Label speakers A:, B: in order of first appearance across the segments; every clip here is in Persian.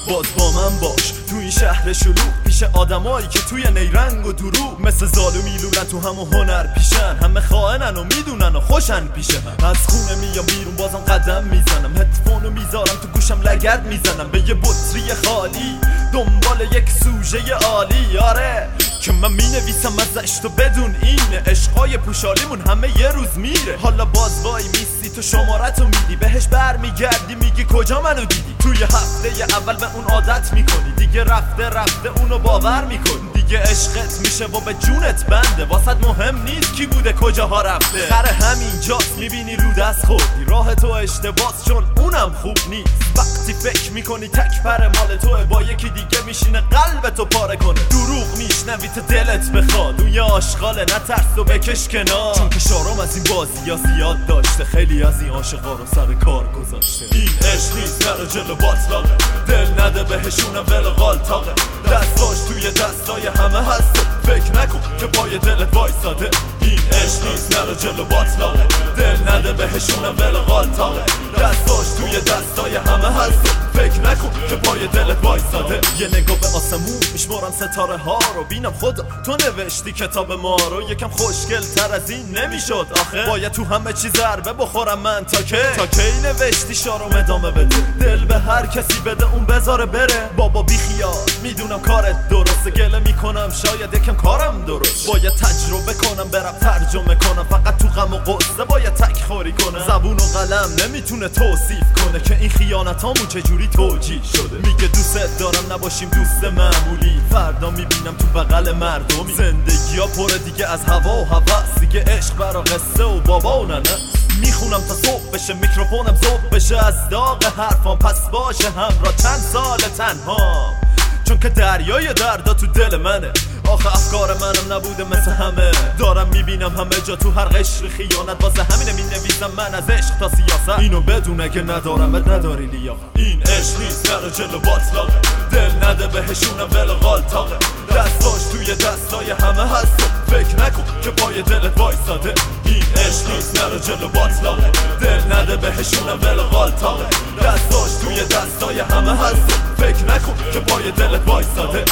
A: باز با من باش تو این شهر شلوغ، پیش آدمایی که توی نیرنگ و دروغ مثل زالو میلونن تو همون هنر پیشن، همه خائنن و میدونن و خوشن پیشه هم. از خونه میام بیرون بازم قدم میزنم، هدفونو میذارم تو گوشم لگد میزنم به یه بطری خالی دنبال یک سوژه عالی. آره که من مینویسم ازش تو بدون این عشقای پوشالیمون همه یه روز میره. حالا باز وای میسی تو شمارتو میدی، بهش برمیگردی میگی کجا منو دیدی. توی هفته اول به اون عادت میکنی، دیگه رفته رفته اونو باور میکنی، دیگه عشقت میشه و به جونت بنده، واسط مهم نیست کی بوده کجاها رفته. خر همینجاست میبینی رو دست خوردی، راه تو اشتباس چون اونم خوب نیست. وقتی فکر میکنی تک پر مال توه، با یکی دیگه میشینه قلبتو پاره کنه. دروغ میشنوی تا دلت بخواد، اون یه آشغاله نترس و بکش کنار، چون که شارم از این بازی ها زیاد داشته، خیلی از این عاشقا رو سر کار گذاشته. این عشق نیست نرو جلو باطلاقه، دل نده بهشونم ول غالطاقه، دستاش توی دستای همه هست، فکر نکن که پای دلت وایساده. این عشق نیست نرو جلو باطلاقه، دل نده بهشونم ول غالطاقه، دستاش توی دستای همه هست، فکر نکن که پای دلت وایساده. یه نگاه به آسمون میشمارم ستاره ها رو، بینم خدا تو نوشتی کتاب ما رو، یکم خوشگل تر از این نمیشد آخه، باید تو همه چی ضربه بخورم من تا کی نوشتی شارم ادامه بده، دل به هر کسی بده اون بذاره بره. بابا بیخیال میدونم کارت درسته، گله میکنم شاید یکم کارم درست، باید تجربه کنم برم ترجمه کنم، فقط تو غم و غصه باید تک خوری کنم. زبون و قلم نمیتونه توصیف کنه که این خیانتامون چجوری توجیه شده. میگه دوست دارم نباشیم دوست معمولی، فردا میبینم تو بغل مردمی، زندگی ها پره دیگه از هوا و هوس، دیگه عشق برا قصه و بابا و ننه. میخونم تا صبح بشه میکروفونم ذوب بشه از داغ حرفام، پس باشه همراه چند سال تنها، چون که دریای دردا تو دل منه. آخه افکار منم نبوده مثل همه، دارم میبینم همه جا تو هر قشر خیانت، واسه همینه مینویسم من از عشق تا سیاست، اینو بدون اگه ندارمت نداری لیاقت. این عشق نیست نرو جلو باطلاقه، دل نده بهشونم ول غالطاقه، دستاش توی دستای همه هست، فکر نکن که پای دلت وایساده. این عشق نیست نرو جلو باطلاقه، دل نده بهشونم ول غالطاقه، دستاش توی دستای همه هست، فکر نکن که پای دلت وایساده.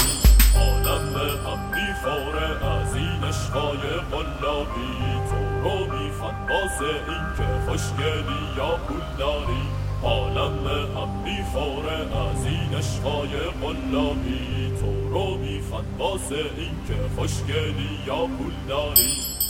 B: عالم هم میخوره از این عشقای قلابی، تو رو میخوان واسه این که خوشگلی یا پول داری. عالم هم میخوره از این عشقای قلابی، تو رو میخوان واسه این که خوشگلی یا پول داری.